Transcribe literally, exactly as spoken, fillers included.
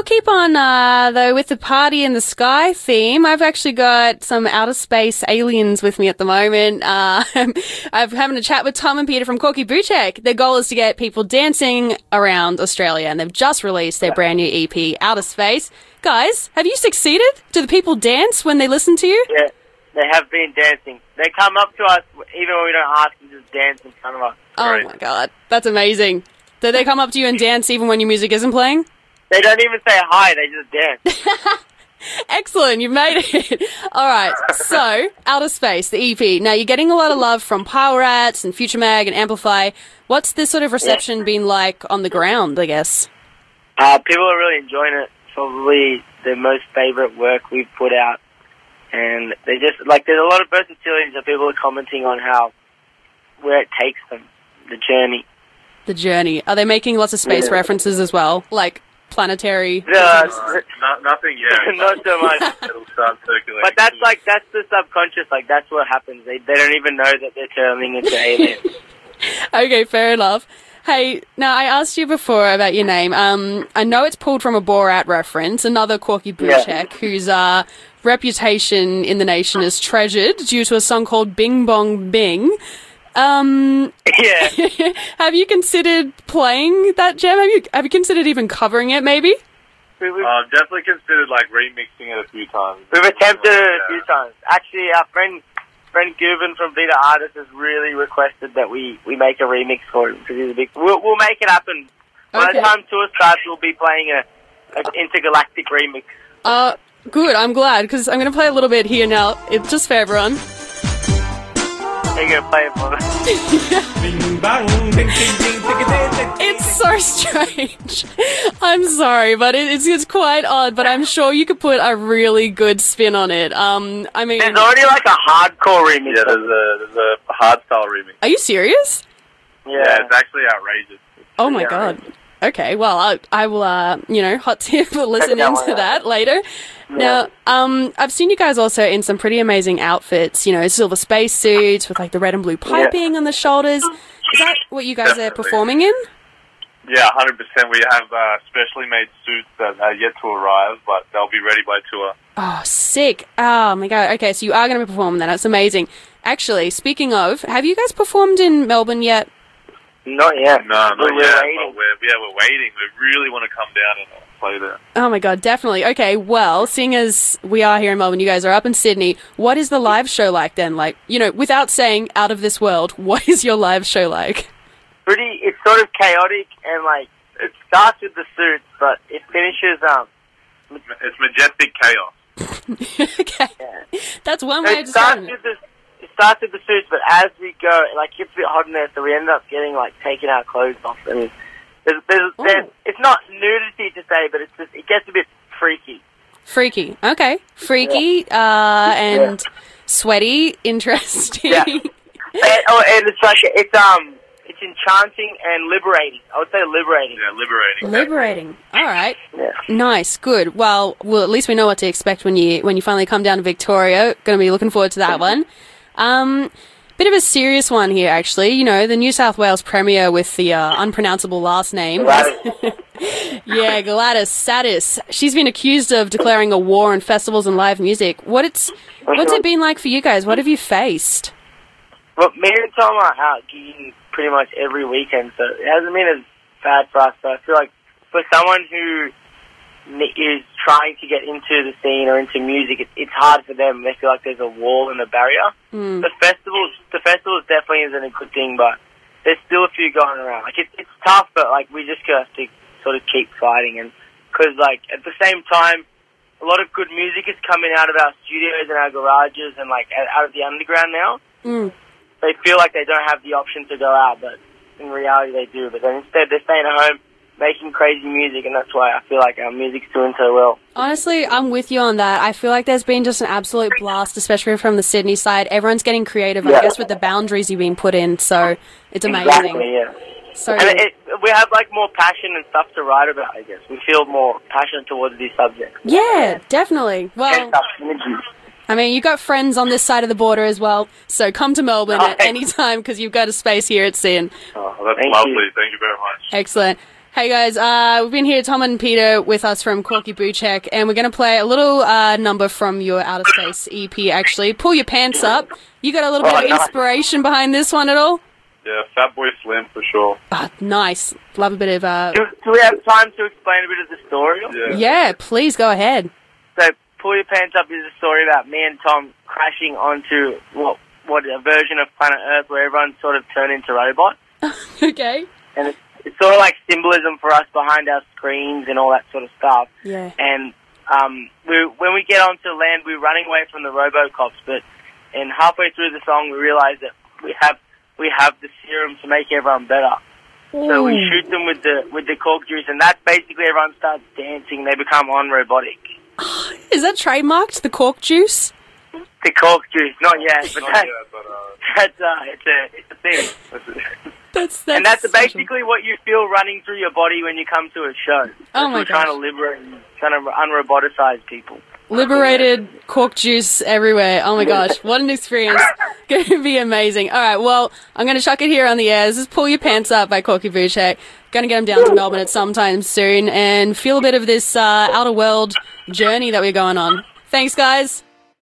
we'll keep on, uh, though, with the party in the sky theme. I've actually got some outer space aliens with me at the moment. Uh, I'm having a chat with Tom and Peter from Corky Buchek. Their goal is to get people dancing around Australia, and they've just released their brand new E P, Outer Space. Guys, have you succeeded? Do the people dance when they listen to you? Yeah, they have been dancing. They come up to us, even when we don't ask them, just dance in front of us. Oh, Great. my God. That's amazing. Do they come up to you and dance even when your music isn't playing? They don't even say hi, they just dance. Excellent, you made it. All right, so Outer Space, the E P. Now, you're getting a lot of love from Power Rats and Future Mag and Amplify. What's this sort of reception yeah. been like on the ground, I guess? Uh, people are really enjoying it. Probably the most favourite work we've put out. And they just, like, there's a lot of versatility that people are commenting on how, where it takes them, the journey. The journey. Are they making lots of space yeah. references as well? Like planetary? Uh, uh, not, nothing yet. Not so much. It'll start circulating. But that's like, that's the subconscious, like, that's what happens. They, they don't even know that they're turning into aliens. Okay, fair enough. Hey, now I asked you before about your name. Um, I know it's pulled from a Borat reference, another Corky Buchek, yeah. whose uh, reputation in the nation is treasured due to a song called Bing Bong Bing. Um, yeah. Have you considered playing that jam? Have you have you considered even covering it? Maybe. I've uh, definitely considered like remixing it a few times. We've attempted it a few times. Actually, our friend friend Guben from Vita Artists has really requested that we, we make a remix for him because he's a big. We'll we'll make it happen. By Okay. the time tour starts, we'll be playing a an intergalactic remix. Uh, good. I'm glad because I'm going to play a little bit here now. It's just for everyone. You're going to play it for us. It's so strange. I'm sorry, but it, it's it's quite odd. But I'm sure you could put a really good spin on it. Um, I mean, There's already like a hardcore remix. Yeah, there's a there's a hardstyle remix. Are you serious? Yeah, yeah it's actually outrageous. Oh my Yeah. God. Okay, well, I, I will, uh, you know, hot tip, listen that into one out. that later. Now, um, I've seen you guys also in some pretty amazing outfits, you know, silver space suits with, like, the red and blue piping on the shoulders. Is that what you guys Definitely. are performing in? Yeah, one hundred percent. We have uh, specially made suits that are yet to arrive, but they'll be ready by tour. Oh, sick. Oh, my God. Okay, so you are going to be performing then. That's amazing. Actually, speaking of, have you guys performed in Melbourne yet? Not yet. No, not We're yet. waiting. But we're, yeah, we're waiting. We really want to come down and uh, play there. Oh, my God, definitely. Okay, well, seeing as we are here in Melbourne, you guys are up in Sydney, what is the live show like then? Like, you know, without saying out of this world, what is your live show like? Pretty, it's sort of chaotic and like, it starts with the suits, but it finishes, um, It's majestic chaos. Okay. Yeah. That's one way it of starts describing it. with the, it starts with the suits, but as we go, like, it's a bit hot in there, so we end up getting, like, taking our clothes off, and there's, there's, there's, it's not nudity to say, but it's just, it gets a bit freaky. Freaky. Okay. Freaky, uh, and sweaty, interesting. Yeah. and, oh, and it's like, it's, um, it's enchanting and liberating. I would say liberating. Yeah, liberating. Liberating. All right. Yeah. Nice. Good. Well, well, at least we know what to expect when you when you finally come down to Victoria. Going to be looking forward to that one. Um, bit of a serious one here, actually. You know, the New South Wales Premier with the uh, unpronounceable last name. Yeah, Gladys Satis. She's been accused of declaring a war on festivals and live music. What it's what's it been like for you guys? What have you faced? Well, me and Tom are out gigging pretty much every weekend, so it hasn't been as bad for us. But I feel like for someone who is trying to get into the scene or into music, it, it's hard for them. They feel like there's a wall and a barrier. Mm. The festivals, the festivals definitely isn't a good thing, but there's still a few going around. Like it, it's tough, but like we just have to sort of keep fighting. And because like at the same time, a lot of good music is coming out of our studios and our garages and like out of the underground now. Mm. They feel like they don't have the option to go out, but in reality they do. But then instead they're staying at home making crazy music, and that's why I feel like our music's doing so well. Honestly, I'm with you on that. I feel like there's been just an absolute blast, especially from the Sydney side. Everyone's getting creative, Yeah. I guess, with the boundaries you've been put in, so it's amazing. Exactly, yeah. So, And it, it, we have like more passion and stuff to write about, I guess. We feel more passionate towards these subjects. yeah, definitely. Well, Pent up energy. I mean, you've got friends on this side of the border as well, so come to Melbourne Oh, at any time because you've got a space here at Sin. Oh, that's Thank lovely. you. Thank you very much. Excellent. Hey guys, uh, we've been here, Tom and Peter, with us from Corky Buchek, and we're going to play a little uh, number from your Outer Space E P, actually. Pull Your Pants Up. You got a little Oh, bit of nice. inspiration behind this one at all? Yeah, Fatboy Slim for sure. Ah, nice. Love a bit of... Uh... Do, do we have time to explain a bit of the story? Yeah. Yeah, please go ahead. So, Pull Your Pants Up is a story about me and Tom crashing onto what what a version of planet Earth where everyone sort of turned into robots. Okay. And it's, it's sort of like symbolism for us behind our screens and all that sort of stuff. Yeah. And um, we, when we get onto land, we're running away from the RoboCops, but and halfway through the song, we realise that we have we have the serum to make everyone better. So we Ooh. shoot them with the with the cork juice, and that's basically everyone starts dancing. They become on-robotic. Is that trademarked, the cork juice? The cork juice, not yet, but Not that's, yet, but uh, that's uh, it's a it's a thing. that's it. That's, that's And that's special. basically what you feel running through your body when you come to a show. Oh my We're trying to gosh. liberate, trying to unroboticize people. Liberated cork juice everywhere. Oh my gosh, what an experience. Going to be amazing. All right, well, I'm going to chuck it here on the air. This is Pull Your Pants Up by Corky Buchek. Going to get them down to Melbourne at some time soon and feel a bit of this uh, outer world journey that we're going on. Thanks, guys.